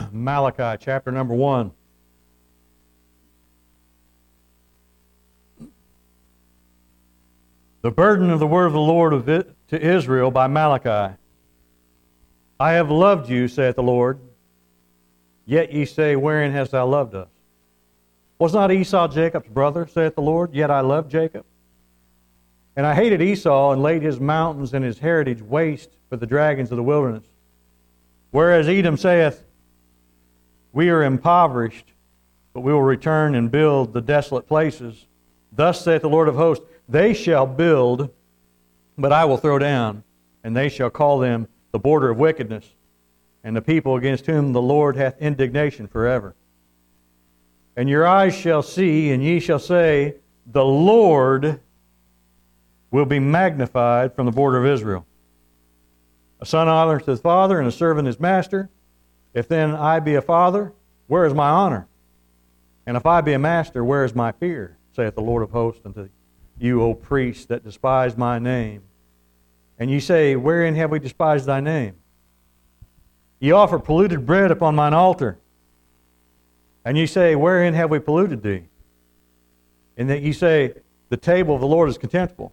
Malachi chapter number 1. The burden of the word of the Lord to Israel by Malachi. I have loved you, saith the Lord, yet ye say, wherein hast thou loved us? Was not Esau Jacob's brother, saith the Lord, yet I loved Jacob? And I hated Esau, and laid his mountains and his heritage waste for the dragons of the wilderness. Whereas Edom saith, we are impoverished, but we will return and build the desolate places. Thus saith the Lord of hosts, they shall build, but I will throw down, and they shall call them the border of wickedness, and the people against whom the Lord hath indignation forever. And your eyes shall see, and ye shall say, the Lord will be magnified from the border of Israel. A son honors his father, and a servant his master. If then I be a father, where is my honor? And if I be a master, where is my fear? Saith the Lord of hosts unto you, O priests, that despise my name. And ye say, wherein have we despised thy name? Ye offer polluted bread upon mine altar. And ye say, wherein have we polluted thee? And that ye say, the table of the Lord is contemptible.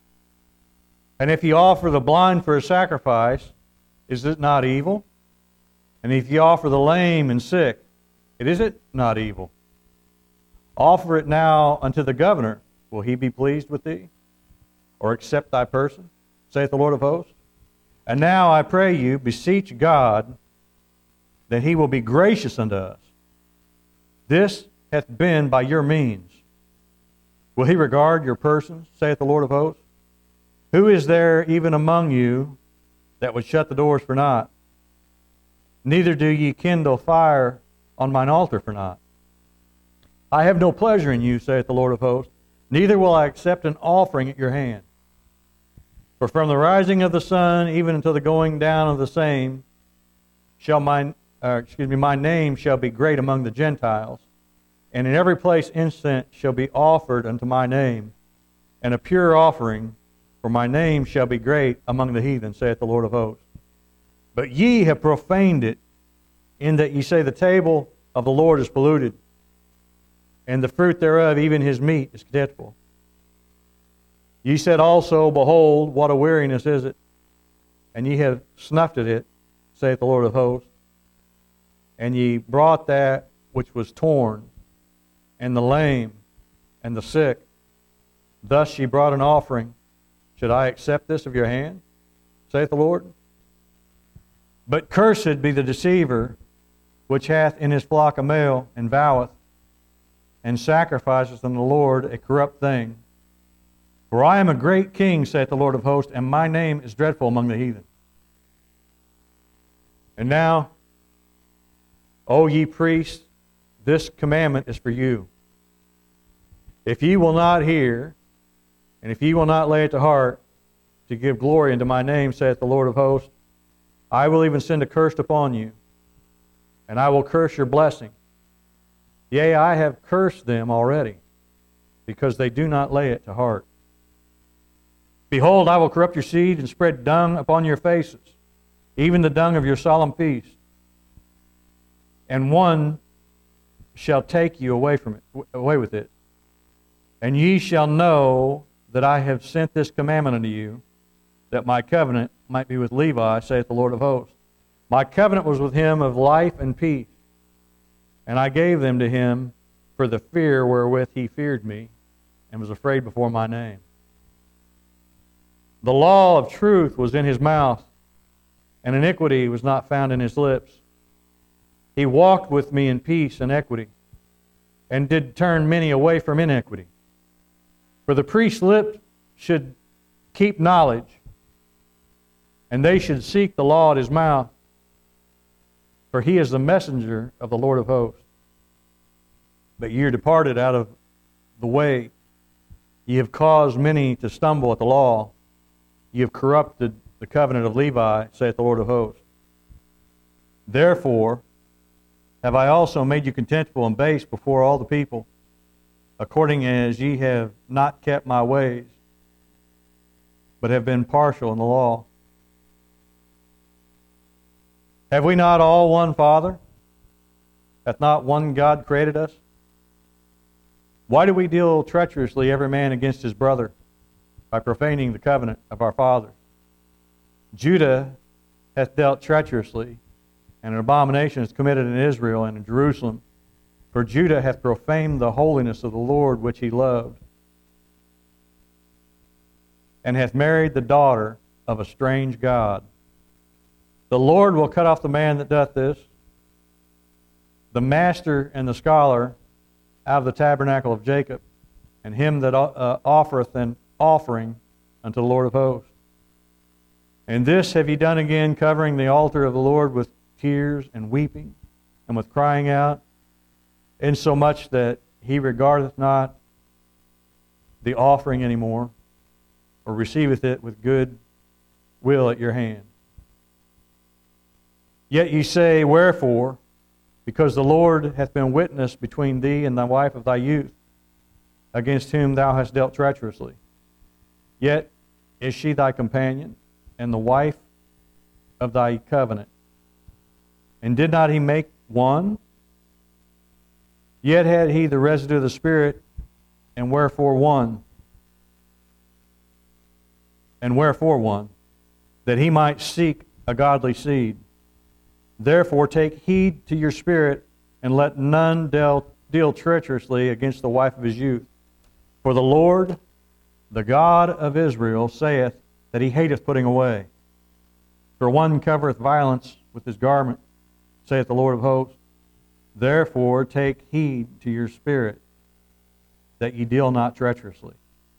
And if ye offer the blind for a sacrifice, is it not evil? And if ye offer the lame and sick, is it not evil? Offer it now unto the governor. Will he be pleased with thee? Or accept thy person? Saith the Lord of hosts. And now I pray you, beseech God, that he will be gracious unto us. This hath been by your means. Will he regard your persons? Saith the Lord of hosts. Who is there even among you that would shut the doors for naught? Neither do ye kindle fire on mine altar for naught. I have no pleasure in you, saith the Lord of hosts, neither will I accept an offering at your hand. For from the rising of the sun even until the going down of the same shall my name shall be great among the Gentiles, and in every place incense shall be offered unto my name, and a pure offering, for my name shall be great among the heathen, saith the Lord of hosts. But ye have profaned it, in that ye say the table of the Lord is polluted, and the fruit thereof, even his meat, is contemptible. Ye said also, behold, what a weariness is it, and ye have snuffed at it, saith the Lord of hosts. And ye brought that which was torn, and the lame, and the sick. Thus ye brought an offering. Should I accept this of your hand? Saith the Lord. But cursed be the deceiver, which hath in his flock a male, and voweth, and sacrificeth unto the Lord a corrupt thing. For I am a great king, saith the Lord of hosts, and my name is dreadful among the heathen. And now, O ye priests, this commandment is for you. If ye will not hear, and if ye will not lay it to heart, to give glory unto my name, saith the Lord of hosts, I will even send a curse upon you, and I will curse your blessing. Yea, I have cursed them already, because they do not lay it to heart. Behold, I will corrupt your seed and spread dung upon your faces, even the dung of your solemn feast. And one shall take you away with it. And ye shall know that I have sent this commandment unto you, that my covenant might be with Levi, saith the Lord of hosts. My covenant was with him of life and peace, and I gave them to him for the fear wherewith he feared me, and was afraid before my name. The law of truth was in his mouth, and iniquity was not found in his lips. He walked with me in peace and equity, and did turn many away from iniquity. For the priest's lips should keep knowledge, and they should seek the law at his mouth, for he is the messenger of the Lord of hosts. But ye are departed out of the way. Ye have caused many to stumble at the law. Ye have corrupted the covenant of Levi, saith the Lord of hosts. Therefore have I also made you contemptible and base before all the people, according as ye have not kept my ways, but have been partial in the law. Have we not all one Father? Hath not one God created us? Why do we deal treacherously every man against his brother, by profaning the covenant of our fathers? Judah hath dealt treacherously, and an abomination is committed in Israel and in Jerusalem. For Judah hath profaned the holiness of the Lord which he loved, and hath married the daughter of a strange god. The Lord will cut off the man that doth this, the master and the scholar out of the tabernacle of Jacob, and him that offereth an offering unto the Lord of hosts. And this have ye done again, covering the altar of the Lord with tears and weeping, and with crying out, insomuch that he regardeth not the offering anymore, or receiveth it with good will at your hand. Yet ye say, wherefore? Because the Lord hath been witness between thee and the wife of thy youth, against whom thou hast dealt treacherously. Yet is she thy companion, and the wife of thy covenant. And did not he make one? Yet had he the residue of the Spirit, and wherefore one? And wherefore one? That he might seek a godly seed. Therefore take heed to your spirit, and let none deal treacherously against the wife of his youth. For the Lord, the God of Israel, saith that he hateth putting away. For one covereth violence with his garment, saith the Lord of hosts. Therefore take heed to your spirit, that ye deal not treacherously.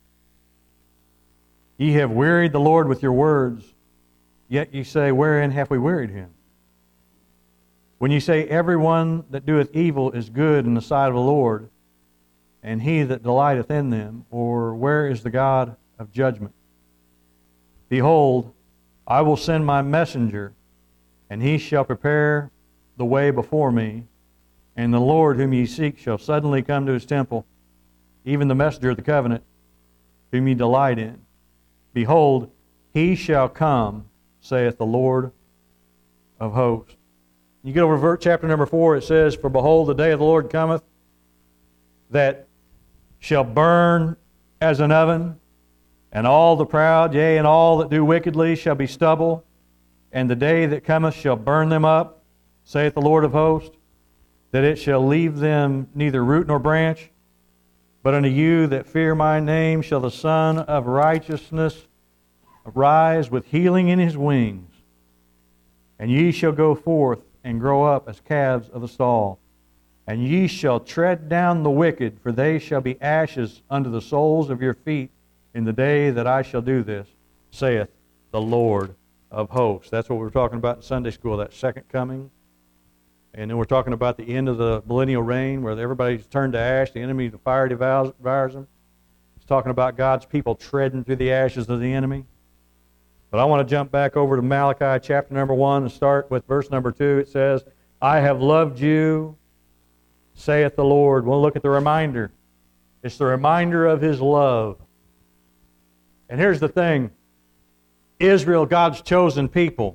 Ye have wearied the Lord with your words, yet ye say, wherein have we wearied him? When ye say, every one that doeth evil is good in the sight of the Lord, and he that delighteth in them, or where is the God of judgment? Behold, I will send my messenger, and he shall prepare the way before me, and the Lord whom ye seek shall suddenly come to his temple, even the messenger of the covenant, whom ye delight in. Behold, he shall come, saith the Lord of hosts. You get over to chapter number 4, it says, for behold, the day of the Lord cometh, that shall burn as an oven, and all the proud, yea, and all that do wickedly shall be stubble, and the day that cometh shall burn them up, saith the Lord of hosts, that it shall leave them neither root nor branch. But unto you that fear my name shall the Son of righteousness arise with healing in his wings, and ye shall go forth and grow up as calves of the stall. And ye shall tread down the wicked, for they shall be ashes under the soles of your feet in the day that I shall do this, saith the Lord of hosts. That's what we were talking about in Sunday school, that second coming. And then we're talking about the end of the millennial reign, where everybody's turned to ash, the enemy, the fire devours them. It's talking about God's people treading through the ashes of the enemy. But I want to jump back over to Malachi chapter number 1 and start with verse number 2. It says, I have loved you, saith the Lord. We'll look at the reminder. It's the reminder of his love. And here's the thing. Israel, God's chosen people.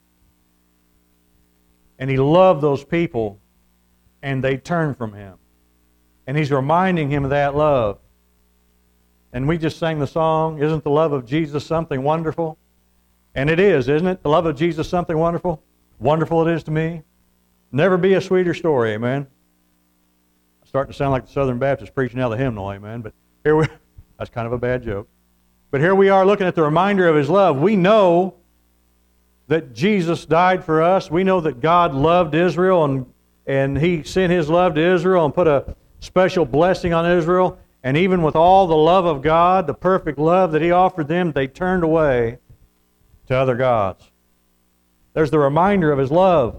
And he loved those people, and they turned from him. And he's reminding him of that love. And we just sang the song, isn't the love of Jesus something wonderful? And it is, isn't it? The love of Jesus something wonderful? Wonderful it is to me. Never be a sweeter story, amen. I'm starting to sound like the Southern Baptist preaching out of the hymnal, amen. But that's kind of a bad joke. But here we are looking at the reminder of his love. We know that Jesus died for us. We know that God loved Israel, and he sent his love to Israel and put a special blessing on Israel. And even with all the love of God, the perfect love that he offered them, they turned away to other gods. There's the reminder of his love.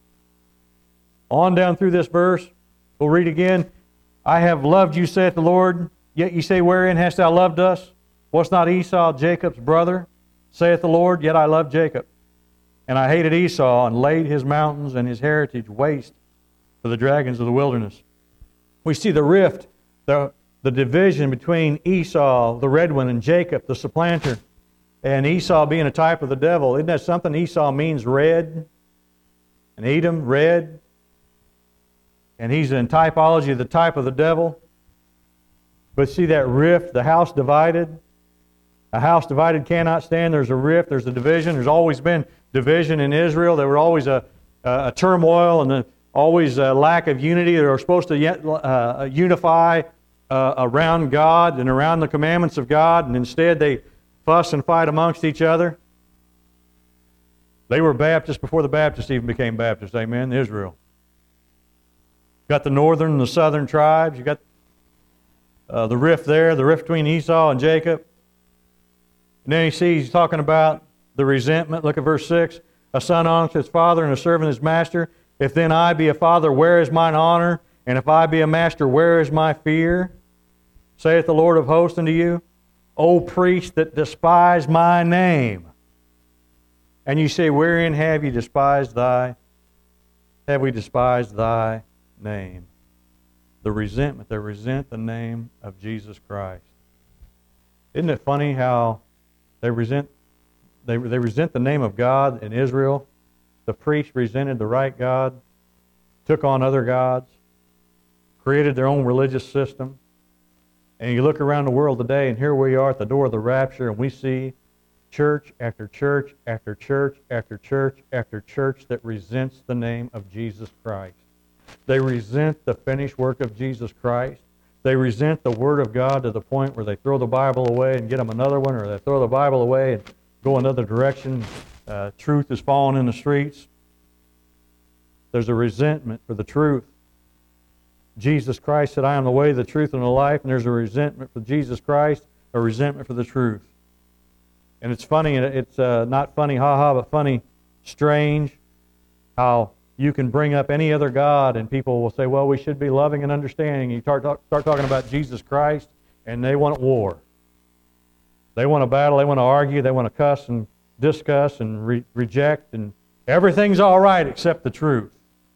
On down through this verse, we'll read again. I have loved you, saith the Lord, yet ye say, wherein hast thou loved us? Was not Esau Jacob's brother, saith the Lord? Yet I loved Jacob. And I hated Esau, and laid his mountains and his heritage waste for the dragons of the wilderness. We see the rift, the division between Esau, the red one, and Jacob, the supplanter. And Esau being a type of the devil. Isn't that something? Esau means red. And Edom, red. and he's in typology, the type of the devil. But see that rift, the house divided? A house divided cannot stand. There's a rift, there's a division. There's always been division in Israel. There were always a turmoil and always a lack of unity. They were supposed to unify around God and around the commandments of God, and instead they fuss and fight amongst each other. They were Baptists before the Baptists even became Baptists, amen, Israel. Got the northern and the southern tribes. You got the rift there, the rift between Esau and Jacob. And then he's talking about the resentment. Look at verse 6. A son honors his father and a servant his master. If then I be a father, where is mine honor? And if I be a master, where is my fear? Saith the Lord of hosts unto you, O priest that despise my name. And you say, wherein have we despised thy name? The resentment. They resent the name of Jesus Christ. Isn't it funny how they resent the name of God in Israel? The priests resented the right God, took on other gods, created their own religious system. And you look around the world today, and here we are at the door of the rapture, and we see church after church after church after church after church that resents the name of Jesus Christ. They resent the finished work of Jesus Christ. They resent the Word of God to the point where they throw the Bible away and get them another one, or they throw the Bible away and go another direction. Truth is falling in the streets. There's a resentment for the truth. Jesus Christ said, I am the way, the truth, and the life, and there's a resentment for Jesus Christ, a resentment for the truth. And it's funny, it's not funny, ha-ha, but funny, strange, how you can bring up any other God and people will say, well, we should be loving and understanding. You start talking about Jesus Christ, and they want war. They want to battle, they want to argue, they want to cuss and discuss and reject, and everything's all right except the truth.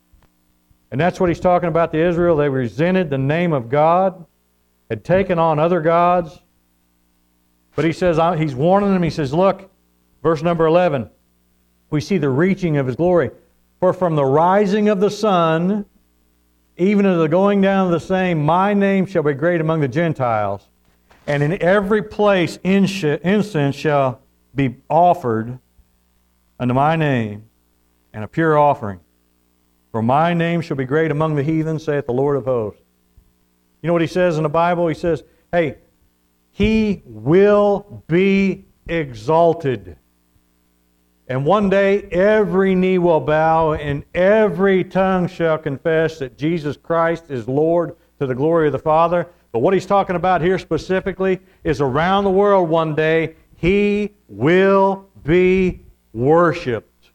And that's what he's talking about to Israel. They resented the name of God, had taken on other gods. But he says, he's warning them, he says, look, verse number 11, we see the reaching of his glory. For from the rising of the sun, even to the going down of the same, my name shall be great among the Gentiles. And in every place incense shall be offered unto my name, and a pure offering. For my name shall be great among the heathen, saith the Lord of hosts. You know what he says in the Bible? He says, hey, he will be exalted. And one day every knee will bow and every tongue shall confess that Jesus Christ is Lord to the glory of the Father. But what he's talking about here specifically is around the world one day he will be worshipped.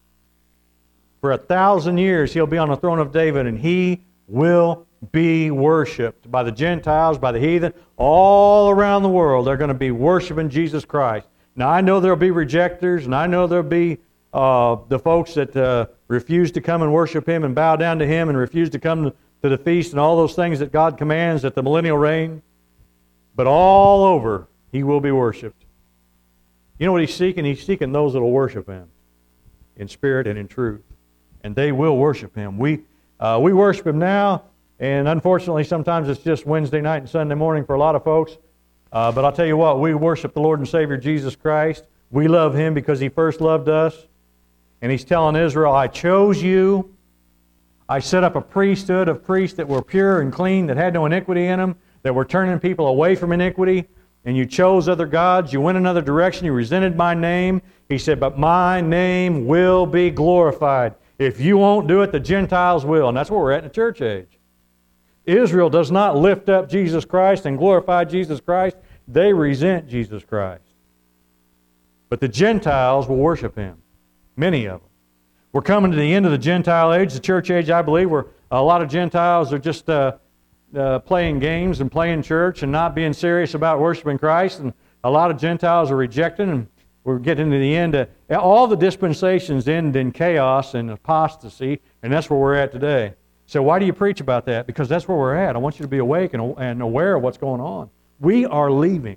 For 1,000 years he'll be on the throne of David, and he will be worshipped by the Gentiles, by the heathen, all around the world. They're going to be worshiping Jesus Christ. Now, I know there'll be rejectors, and I know there'll be the folks that refuse to come and worship him and bow down to him and refuse to come to the feast and all those things that God commands at the millennial reign. But all over, he will be worshipped. You know what he's seeking? He's seeking those that will worship him in spirit and in truth. And they will worship him. We worship him now, and unfortunately sometimes it's just Wednesday night and Sunday morning for a lot of folks. But I'll tell you what, we worship the Lord and Savior Jesus Christ. We love him because he first loved us. And he's telling Israel, I chose you. I set up a priesthood of priests that were pure and clean, that had no iniquity in them, that were turning people away from iniquity. And you chose other gods. You went another direction. You resented my name. He said, but my name will be glorified. If you won't do it, the Gentiles will. And that's where we're at in the church age. Israel does not lift up Jesus Christ and glorify Jesus Christ. They resent Jesus Christ. But the Gentiles will worship him. Many of them. We're coming to the end of the Gentile age, the church age, I believe, where a lot of Gentiles are just playing games and playing church and not being serious about worshiping Christ. And a lot of Gentiles are rejecting, and we're getting to the end. All the dispensations end in chaos and apostasy, and that's where we're at today. So why do you preach about that? Because that's where we're at. I want you to be awake and aware of what's going on. We are leaving.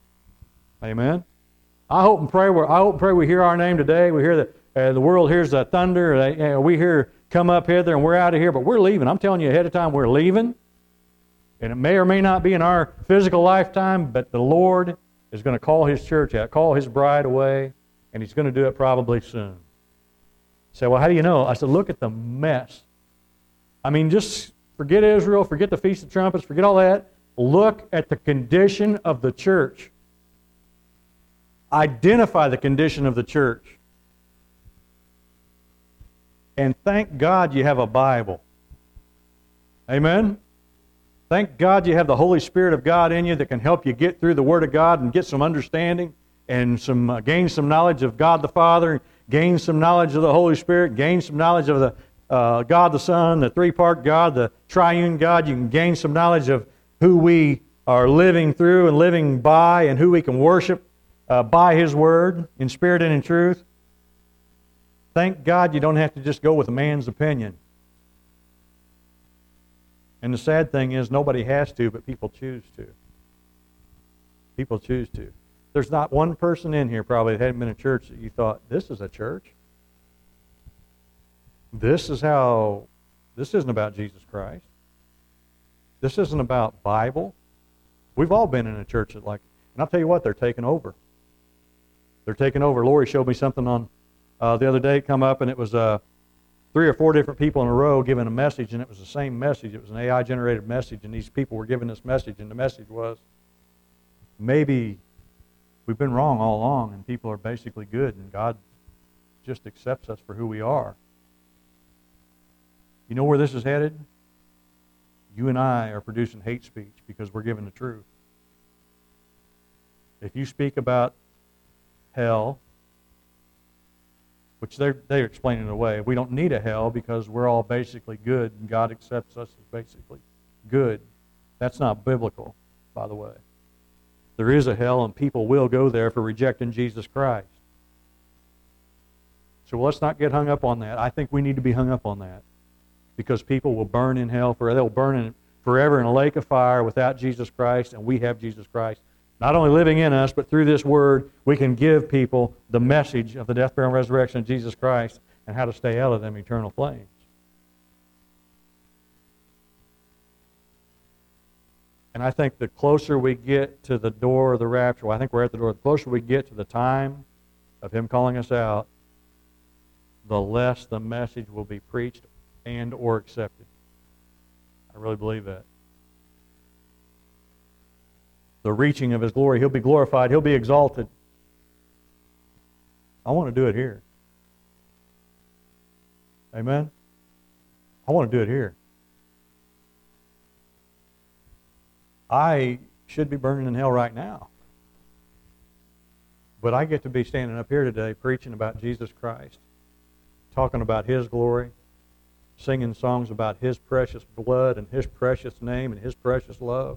Amen. I hope and pray we hear our name today. We hear that the world hears the thunder. We hear come up hither and we're out of here, but we're leaving. I'm telling you ahead of time, we're leaving. And it may or may not be in our physical lifetime, but the Lord is going to call His church out, call His bride away, and He's going to do it probably soon. You say, well, how do you know? I said, look at the mess. I mean, just forget Israel, forget the Feast of Trumpets, forget all that. Look at the condition of the church. Identify the condition of the church. And thank God you have a Bible. Amen? Thank God you have the Holy Spirit of God in you that can help you get through the Word of God and get some understanding and gain some knowledge of God the Father, gain some knowledge of the Holy Spirit, gain some knowledge of the God the Son, the three-part God, the triune God. You can gain some knowledge of who we are living through and living by and who we can worship by His Word in spirit and in truth. Thank God you don't have to just go with a man's opinion. And the sad thing is nobody has to, but people choose to. People choose to. There's not one person in here probably that hadn't been in church that you thought, this is a church? This isn't about Jesus Christ. This isn't about Bible. We've all been in a church that and I'll tell you what, they're taking over. They're taking over. Lori showed me something on the other day come up, and it was 3 or 4 different people in a row giving a message, and it was the same message. It was an AI-generated message, and these people were giving this message, and the message was, maybe we've been wrong all along, and people are basically good, and God just accepts us for who we are. You know where this is headed? You and I are producing hate speech because we're giving the truth. If you speak about hell, which they're explaining it away. We don't need a hell because we're all basically good and God accepts us as basically good. That's not biblical, by the way. There is a hell and people will go there for rejecting Jesus Christ. So let's not get hung up on that. I think we need to be hung up on that because people will burn in hell they'll burn forever in a lake of fire without Jesus Christ, and we have Jesus Christ. Not only living in us, but through this Word, we can give people the message of the death, burial, and resurrection of Jesus Christ and how to stay out of them eternal flames. And I think the closer we get to the door of the rapture, well, I think we're at the door, the closer we get to the time of Him calling us out, the less the message will be preached and or accepted. I really believe that. The reaching of His glory. He'll be glorified. He'll be exalted. I want to do it here. Amen? I want to do it here. I should be burning in hell right now. But I get to be standing up here today preaching about Jesus Christ, talking about His glory, singing songs about His precious blood and His precious name and His precious love.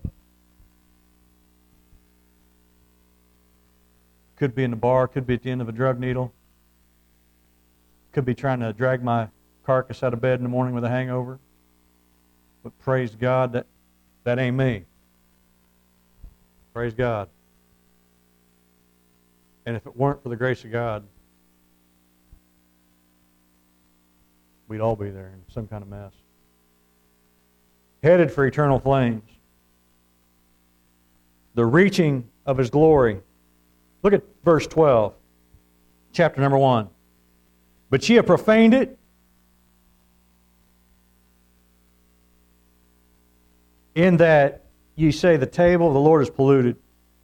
Could be in the bar, could be at the end of a drug needle, could be trying to drag my carcass out of bed in the morning with a hangover. But praise God, that ain't me. Praise God. And if it weren't for the grace of God, we'd all be there in some kind of mess. Headed for eternal flames. The reaching of His glory. Look at verse 12, chapter number 1. But ye have profaned it, in that ye say the table of the Lord is polluted,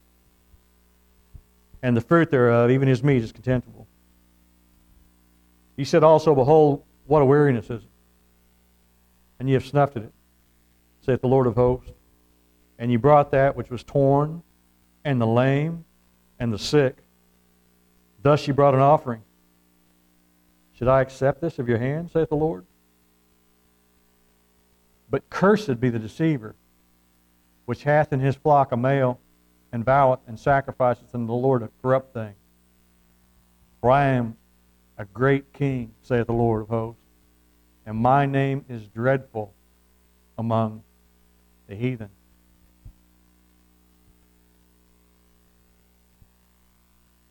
and the fruit thereof, even His meat, is contemptible. He said also, behold, what a weariness is it. And ye have snuffed at it, saith the Lord of hosts. And ye brought that which was torn, and the lame, and the sick. Thus ye brought an offering. Should I accept this of your hand, saith the Lord? But cursed be the deceiver, which hath in his flock a male, and voweth and sacrificeth unto the Lord a corrupt thing. For I am a great king, saith the Lord of hosts, and my name is dreadful among the heathen.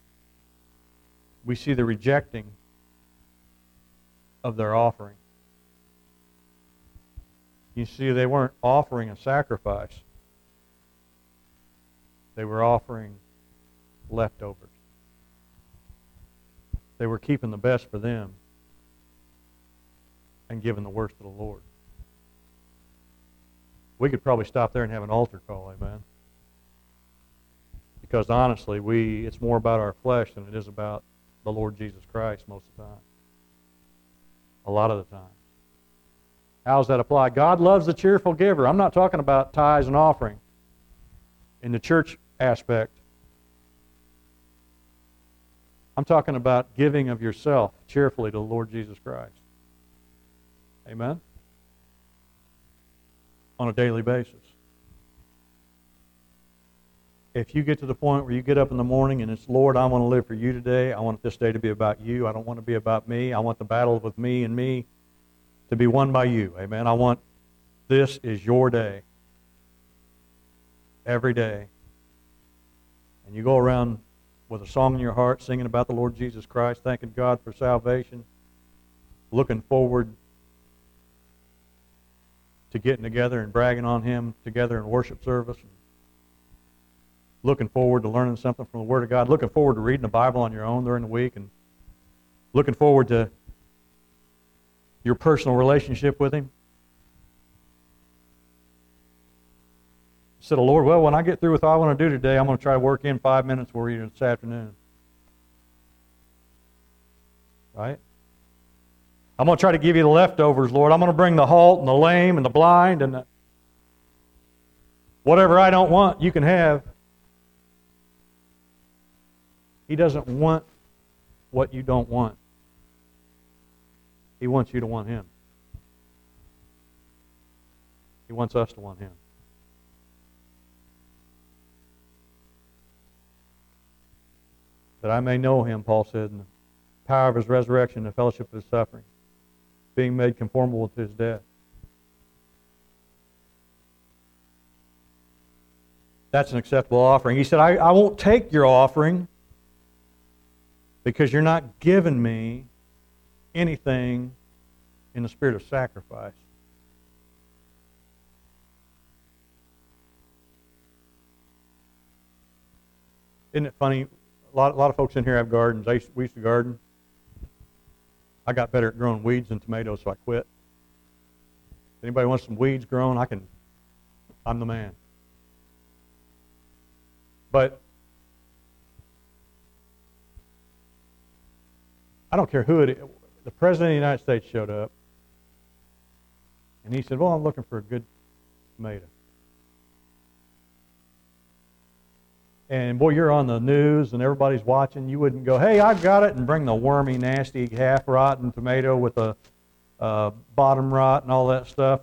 We see the rejecting of their offering. You see, they weren't offering a sacrifice. They were offering leftovers. They were keeping the best for them and giving the worst to the Lord. We could probably stop there and have an altar call, amen? Because honestly, it's more about our flesh than it is about the Lord Jesus Christ most of the time. A lot of the time. How does that apply? God loves the cheerful giver. I'm not talking about tithes and offering in the church aspect. I'm talking about giving of yourself cheerfully to the Lord Jesus Christ. Amen? On a daily basis. If you get to the point where you get up in the morning and it's, Lord, I want to live for you today. I want this day to be about you. I don't want to be about me. I want the battle with me and me to be won by you. Amen. I want this is your day. Every day. And you go around with a song in your heart, singing about the Lord Jesus Christ, thanking God for salvation, looking forward to getting together and bragging on Him together in worship service, looking forward to learning something from the Word of God, looking forward to reading the Bible on your own during the week, and looking forward to your personal relationship with Him. Said the Lord, well, when I get through with what I want to do today, I'm going to try to work in 5 minutes for you this afternoon. Right? I'm going to try to give you the leftovers, Lord. I'm going to bring the halt and the lame and the blind and whatever I don't want, you can have. He doesn't want what you don't want. He wants you to want Him. He wants us to want Him. That I may know Him, Paul said, in the power of His resurrection, the fellowship of His suffering, being made conformable to His death. That's an acceptable offering. He said, I won't take your offering because you're not giving me anything in the spirit of sacrifice. Isn't it funny? A lot of folks in here have gardens. We used to garden. I got better at growing weeds than tomatoes, so I quit. If anybody wants some weeds grown, I'm the man. But I don't care who it is. The President of the United States showed up, and he said, well, I'm looking for a good tomato. And boy, you're on the news and everybody's watching. You wouldn't go, hey, I've got it, and bring the wormy, nasty, half-rotten tomato with a bottom rot and all that stuff.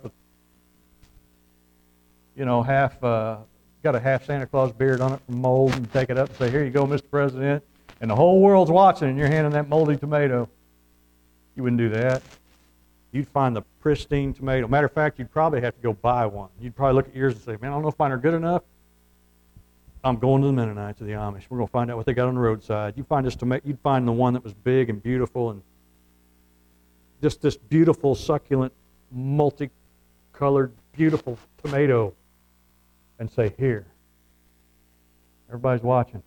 You know, got a half Santa Claus beard on it from mold, and take it up and say, here you go, Mr. President. And the whole world's watching, and you're handing that moldy tomato. You wouldn't do that. You'd find the pristine tomato. Matter of fact, you'd probably have to go buy one. You'd probably look at yours and say, man, I don't know if mine are good enough. I'm going to the Mennonites or the Amish. We're going to find out what they got on the roadside. You'd find the one that was big and beautiful and just this beautiful, succulent, multicolored, beautiful tomato and say, here. Everybody's watching.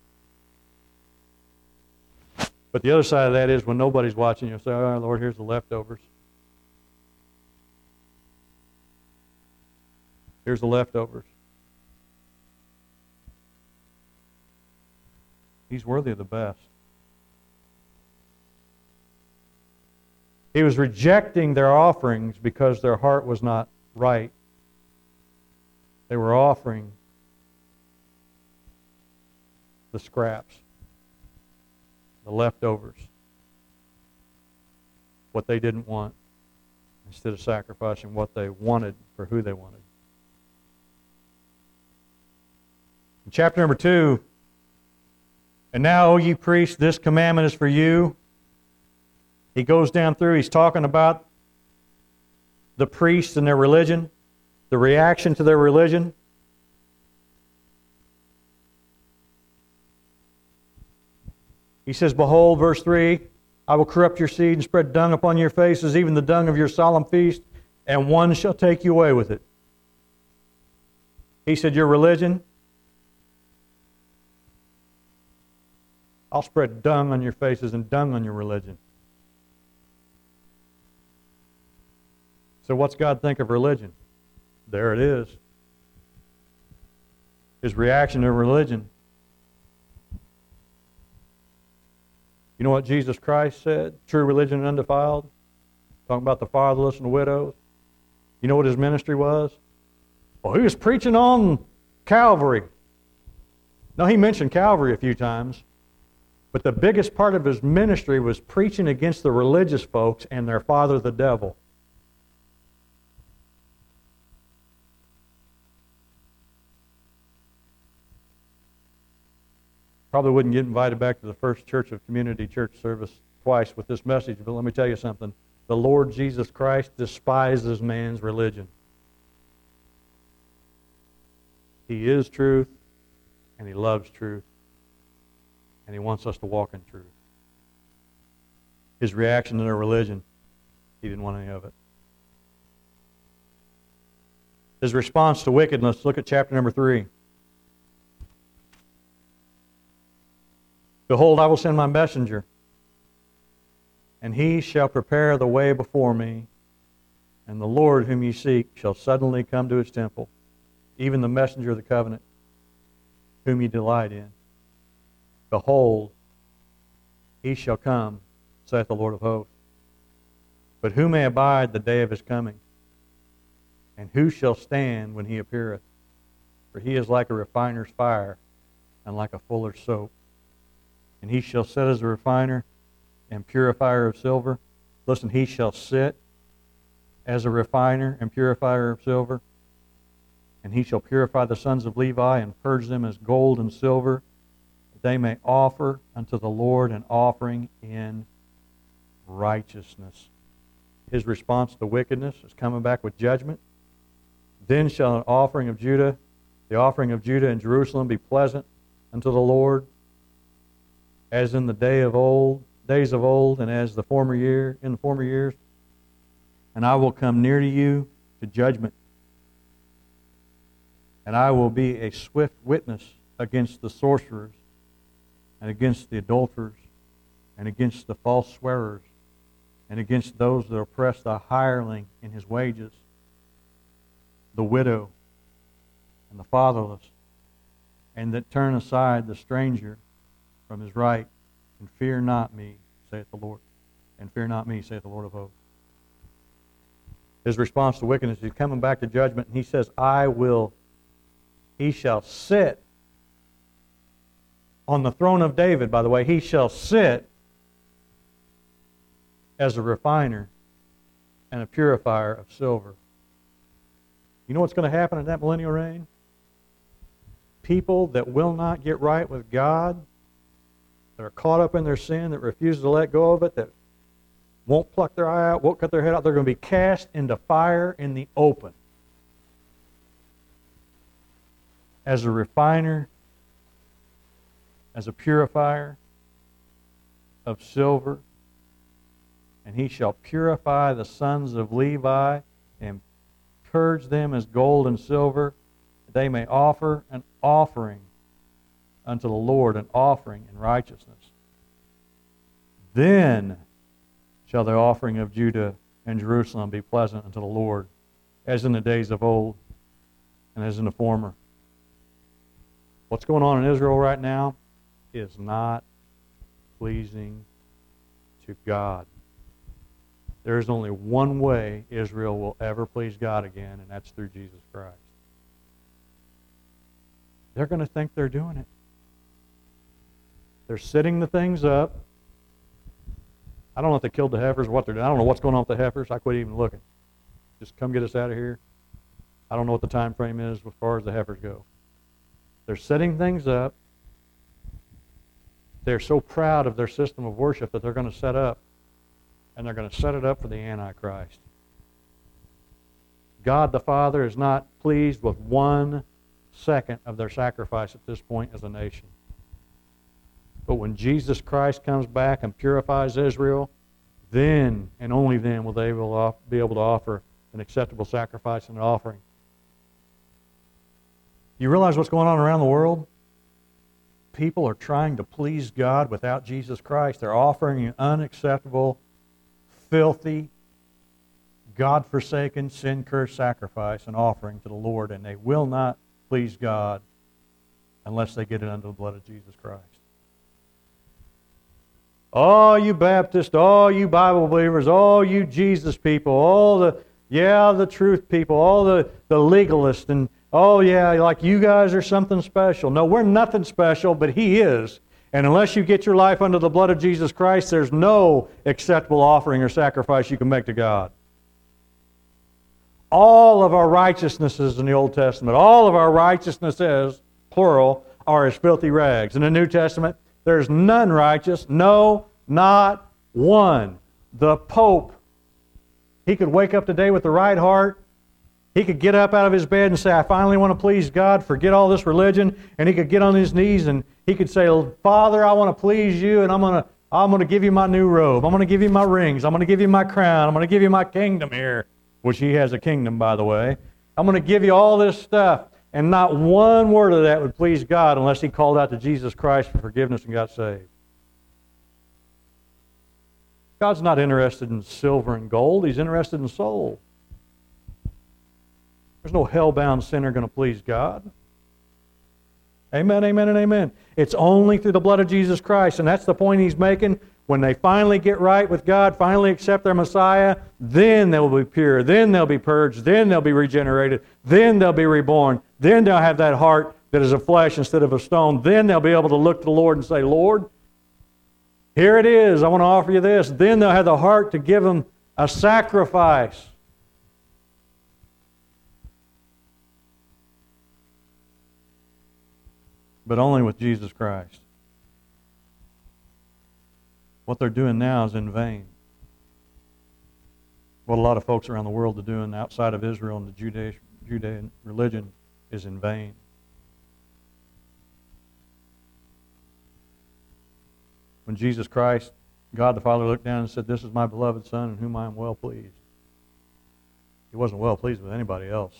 But the other side of that is when nobody's watching, you'll say, all right, Lord, here's the leftovers. Here's the leftovers. He's worthy of the best. He was rejecting their offerings because their heart was not right. They were offering the scraps, the leftovers, what they didn't want, instead of sacrificing what they wanted for who they wanted. In chapter number 2, and now, O ye priests, this commandment is for you. He goes down through, he's talking about the priests and their religion, the reaction to their religion. He says, behold, verse 3, I will corrupt your seed and spread dung upon your faces, even the dung of your solemn feast and one shall take you away with it. He said, your religion, I'll spread dung on your faces and dung on your religion. So what's God think of religion? There it is. His reaction to religion. You know what Jesus Christ said? True religion and undefiled. Talking about the fatherless and the widows. You know what his ministry was? Well, he was preaching on Calvary. Now, he mentioned Calvary a few times, but the biggest part of his ministry was preaching against the religious folks and their father, the devil. Probably wouldn't get invited back to the First Church of Community Church service twice with this message, but let me tell you something. The Lord Jesus Christ despises man's religion. He is truth, and He loves truth, and He wants us to walk in truth. His reaction to their religion, He didn't want any of it. His response to wickedness, look at chapter number 3. Behold, I will send my messenger, and he shall prepare the way before me, and the Lord whom ye seek shall suddenly come to his temple, even the messenger of the covenant, whom ye delight in. Behold, he shall come, saith the Lord of hosts. But who may abide the day of his coming? And who shall stand when he appeareth? For he is like a refiner's fire, and like a fuller's soap. And he shall sit as a refiner and purifier of silver. Listen, he shall sit as a refiner and purifier of silver. And he shall purify the sons of Levi and purge them as gold and silver, that they may offer unto the Lord an offering in righteousness. His response to wickedness is coming back with judgment. Then shall the offering of Judah and Jerusalem be pleasant unto the Lord, as in the days of old, and as in the former years. And I will come near to you to judgment. And I will be a swift witness against the sorcerers, and against the adulterers, and against the false swearers, and against those that oppress the hireling in his wages, the widow, and the fatherless, and that turn aside the stranger from his right, and fear not me, saith the Lord. And fear not me, saith the Lord of hosts. His response to wickedness is coming back to judgment, and he says, he shall sit on the throne of David, by the way. He shall sit as a refiner and a purifier of silver. You know what's going to happen in that millennial reign? People that will not get right with God, that are caught up in their sin, that refuse to let go of it, that won't pluck their eye out, won't cut their head out, they're going to be cast into fire in the open. As a refiner, as a purifier of silver, and he shall purify the sons of Levi and purge them as gold and silver, that they may offer an offering unto the Lord, an offering in righteousness. Then shall the offering of Judah and Jerusalem be pleasant unto the Lord, as in the days of old and as in the former. What's going on in Israel right now is not pleasing to God. There is only one way Israel will ever please God again, and that's through Jesus Christ. They're going to think they're doing it. They're setting the things up. I don't know if they killed the heifers or what they're doing. I don't know what's going on with the heifers. I quit even looking. Just come get us out of here. I don't know what the time frame is as far as the heifers go. They're setting things up. They're so proud of their system of worship that they're going to set up, and they're going to set it up for the Antichrist. God the Father is not pleased with 1 second of their sacrifice at this point as a nation. But when Jesus Christ comes back and purifies Israel, then and only then will they be able to offer an acceptable sacrifice and an offering. You realize what's going on around the world? People are trying to please God without Jesus Christ. They're offering an unacceptable, filthy, God-forsaken, sin-cursed sacrifice and offering to the Lord, and they will not please God unless they get it under the blood of Jesus Christ. All you Baptists, all you Bible believers, all you Jesus people, all the truth people, all the legalists, and oh yeah, like you guys are something special. No, we're nothing special, but He is. And unless you get your life under the blood of Jesus Christ, there's no acceptable offering or sacrifice you can make to God. All of our righteousnesses in the Old Testament, all of our righteousnesses, plural, are as filthy rags. In the New Testament, there's none righteous, no, not one. The Pope, he could wake up today with the right heart. He could get up out of his bed and say, I finally want to please God, forget all this religion. And he could get on his knees and he could say, Father, I want to please you, and I'm going to give you my new robe. I'm going to give you my rings. I'm going to give you my crown. I'm going to give you my kingdom here, which he has a kingdom, by the way. I'm going to give you all this stuff. And not one word of that would please God unless he called out to Jesus Christ for forgiveness and got saved. God's not interested in silver and gold. He's interested in soul. There's no hell-bound sinner going to please God. Amen, amen, and amen. It's only through the blood of Jesus Christ, and that's the point he's making. When they finally get right with God, finally accept their Messiah, then they'll be pure, then they'll be purged, then they'll be regenerated, then they'll be reborn, then they'll have that heart that is of flesh instead of a stone. Then they'll be able to look to the Lord and say, Lord, here it is, I want to offer you this. Then they'll have the heart to give Him a sacrifice. But only with Jesus Christ. What they're doing now is in vain. What a lot of folks around the world are doing outside of Israel and the Judean religion is in vain. When Jesus Christ, God the Father, looked down and said, this is my beloved Son in whom I am well pleased. He wasn't well pleased with anybody else.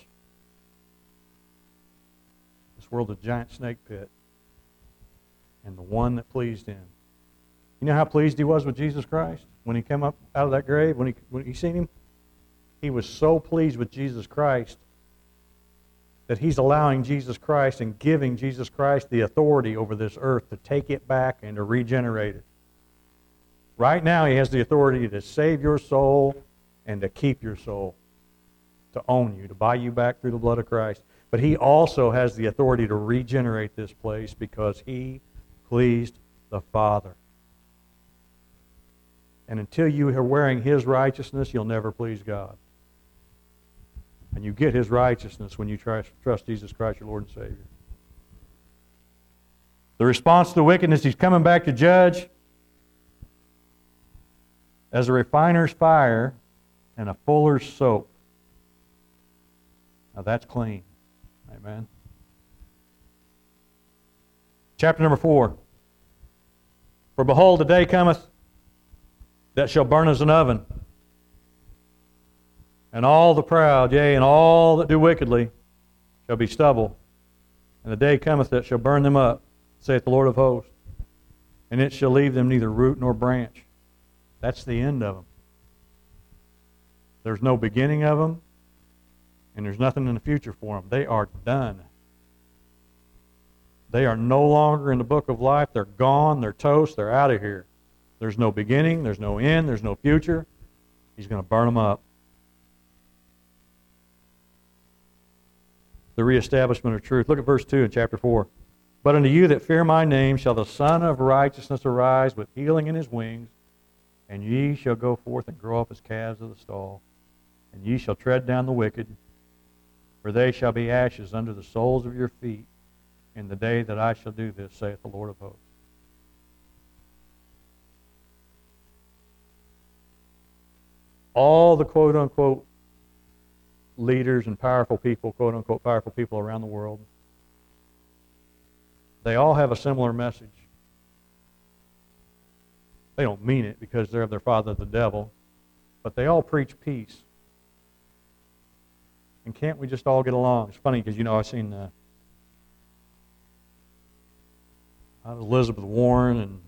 This world is a giant snake pit. And the one that pleased Him. You know how pleased He was with Jesus Christ when He came up out of that grave, when he seen Him? He was so pleased with Jesus Christ that He's allowing Jesus Christ and giving Jesus Christ the authority over this earth to take it back and to regenerate it. Right now He has the authority to save your soul and to keep your soul, to own you, to buy you back through the blood of Christ. But He also has the authority to regenerate this place because He pleased the Father. And until you are wearing His righteousness, you'll never please God. And you get His righteousness when you trust Jesus Christ, your Lord and Savior. The response to wickedness, He's coming back to judge as a refiner's fire and a fuller's soap. Now that's clean. Amen. Chapter number 4. For behold, the day cometh that shall burn as an oven, and all the proud, yea, and all that do wickedly, shall be stubble. And the day cometh that shall burn them up, saith the Lord of hosts, and it shall leave them neither root nor branch. That's the end of them. There's no beginning of them, and there's nothing in the future for them. They are done. They are no longer in the book of life. They're gone. They're toast. They're out of here. There's no beginning. There's no end. There's no future. He's going to burn them up. The reestablishment of truth. Look at verse 2 in chapter 4. But unto you that fear my name shall the Son of Righteousness arise with healing in His wings, and ye shall go forth and grow up as calves of the stall, and ye shall tread down the wicked, for they shall be ashes under the soles of your feet in the day that I shall do this, saith the Lord of hosts. All the quote-unquote leaders and powerful people, quote-unquote powerful people around the world, they all have a similar message. They don't mean it because they're of their father the devil, but they all preach peace. And can't we just all get along? It's funny because, I've seen Elizabeth Warren and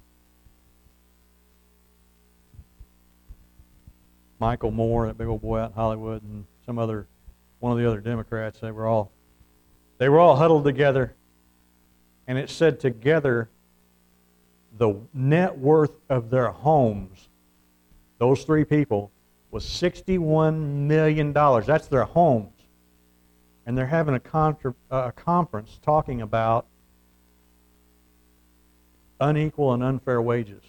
Michael Moore, that big old boy out in Hollywood, and one of the other Democrats. They were all huddled together, and it said together the net worth of their homes, those three people, was $61 million. That's their homes. And they're having a conference talking about unequal and unfair wages.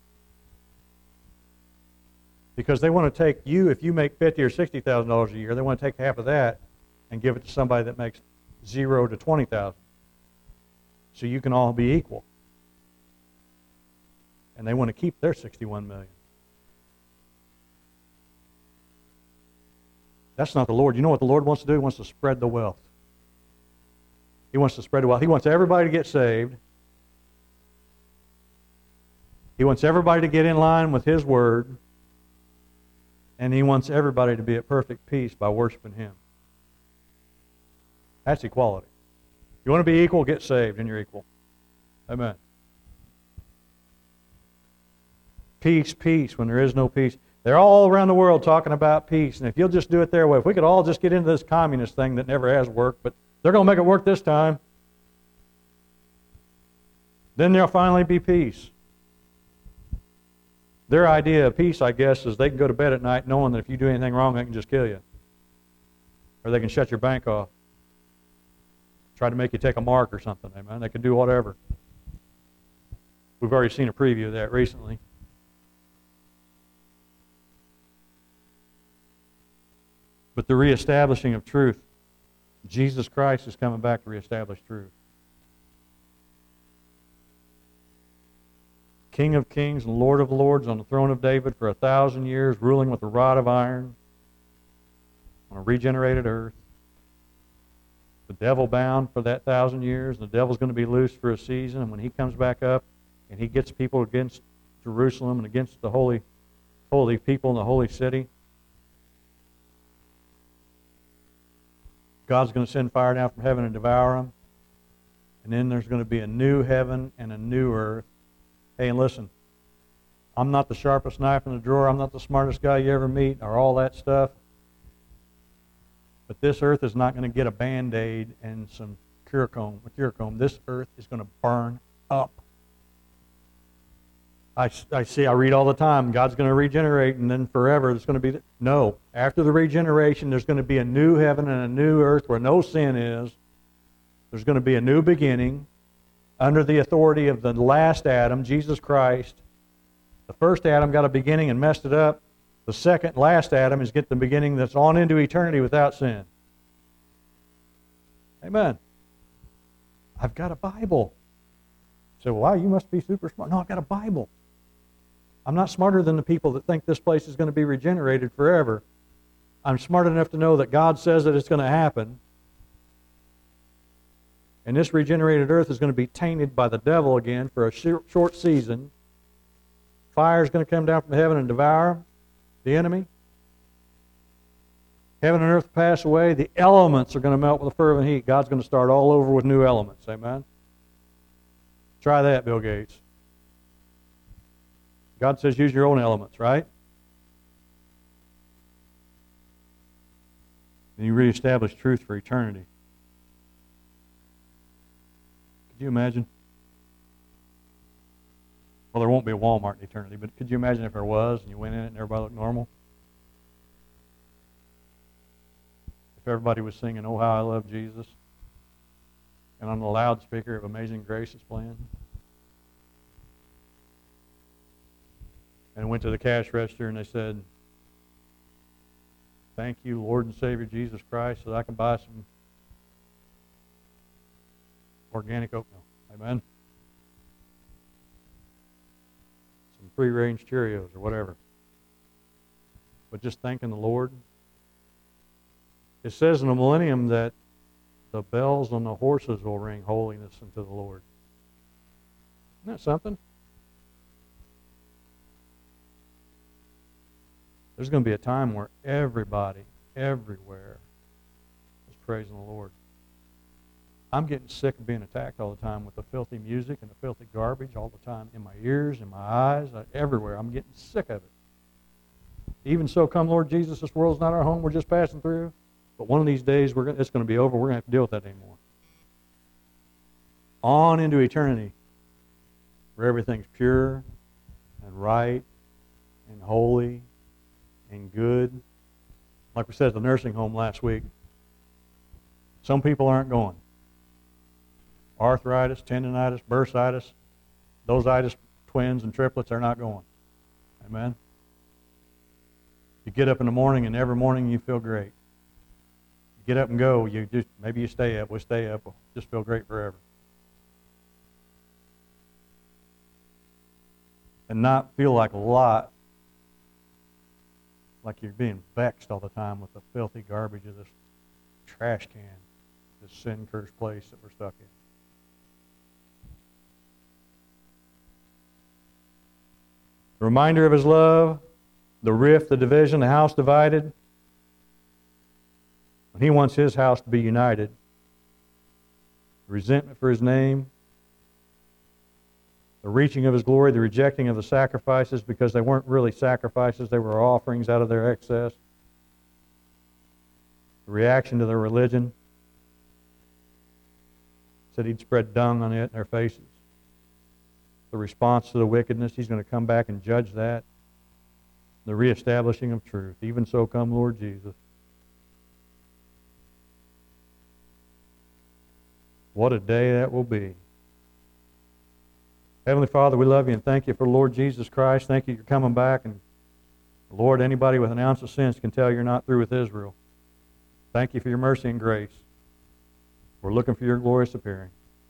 Because they want to take you, if you make $50,000 or $60,000 a year, they want to take half of that and give it to somebody that makes $0 to $20,000. So you can all be equal. And they want to keep their $61 million. That's not the Lord. You know what the Lord wants to do? He wants to spread the wealth. He wants to spread the wealth. He wants everybody to get saved. He wants everybody to get in line with His Word. And He wants everybody to be at perfect peace by worshiping Him. That's equality. You want to be equal, get saved, and you're equal. Amen. Peace, peace, when there is no peace. They're all around the world talking about peace, and if you'll just do it their way, if we could all just get into this communist thing that never has worked, but they're going to make it work this time, then there'll finally be peace. Their idea of peace, I guess, is they can go to bed at night knowing that if you do anything wrong, they can just kill you. Or they can shut your bank off. Try to make you take a mark or something, amen? They can do whatever. We've already seen a preview of that recently. But the reestablishing of truth, Jesus Christ is coming back to reestablish truth. King of kings and Lord of lords on the throne of David for 1,000 years, ruling with a rod of iron on a regenerated earth. The devil bound for that 1,000 years. The devil's going to be loose for a season, and when he comes back up and he gets people against Jerusalem and against the holy people in the holy city, God's going to send fire down from heaven and devour them. And then there's going to be a new heaven and a new earth. Hey, and listen, I'm not the sharpest knife in the drawer. I'm not the smartest guy you ever meet or all that stuff. But this earth is not going to get a Band-Aid and some Curacomb. This earth is going to burn up. I read all the time, God's going to regenerate and then forever there's going to be... No. After the regeneration, there's going to be a new heaven and a new earth where no sin is. There's going to be a new beginning under the authority of the last Adam, Jesus Christ. The first Adam got a beginning and messed it up. The second, last Adam, is get the beginning that's on into eternity without sin. Amen. I've got a Bible. You say, well, wow, you must be super smart. No, I've got a Bible. I'm not smarter than the people that think this place is going to be regenerated forever. I'm smart enough to know that God says that it's going to happen. And this regenerated earth is going to be tainted by the devil again for a short season. Fire is going to come down from heaven and devour the enemy. Heaven and earth pass away. The elements are going to melt with a fervent heat. God's going to start all over with new elements. Amen? Try that, Bill Gates. God says use your own elements, right? And you reestablish truth for eternity. Could you imagine? Well, there won't be a Walmart in eternity, but could you imagine if there was and you went in it and everybody looked normal? If everybody was singing, "Oh, how I love Jesus," and on the loudspeaker of Amazing Grace is playing, and went to the cash register and they said, "Thank you, Lord and Savior Jesus Christ, so that I can buy some organic oatmeal." Amen? Some free-range Cheerios or whatever. But just thanking the Lord. It says in the millennium that the bells on the horses will ring holiness unto the Lord. Isn't that something? There's going to be a time where everybody, everywhere, praising the Lord. I'm getting sick of being attacked all the time with the filthy music and the filthy garbage all the time in my ears, in my eyes, everywhere. I'm getting sick of it. Even so, come Lord Jesus, this world's not our home. We're just passing through. But one of these days, it's going to be over. We're going to have to deal with that anymore. On into eternity, where everything's pure and right and holy and good. Like we said at the nursing home last week, some people aren't going. Arthritis, tendonitis, bursitis, those itis twins and triplets are not going. Amen? You get up in the morning, and every morning you feel great. You get up and go. Maybe you stay up. We'll stay up. We'll just feel great forever. And not feel like a lot, like you're being vexed all the time with the filthy garbage of this trash can, this sin-cursed place that we're stuck in. The reminder of his love, the rift, the division, the house divided. When he wants his house to be united. The resentment for his name. The reaching of his glory, the rejecting of the sacrifices because they weren't really sacrifices, they were offerings out of their excess. The reaction to their religion. Said he'd spread dung on it in their faces. The response to the wickedness, he's going to come back and judge that. The reestablishing of truth. Even so come Lord Jesus. What a day that will be. Heavenly Father, we love you and thank you for Lord Jesus Christ. Thank you you're coming back. And Lord, anybody with an ounce of sense can tell you're not through with Israel. Thank you for your mercy and grace. We're looking for your glorious appearing.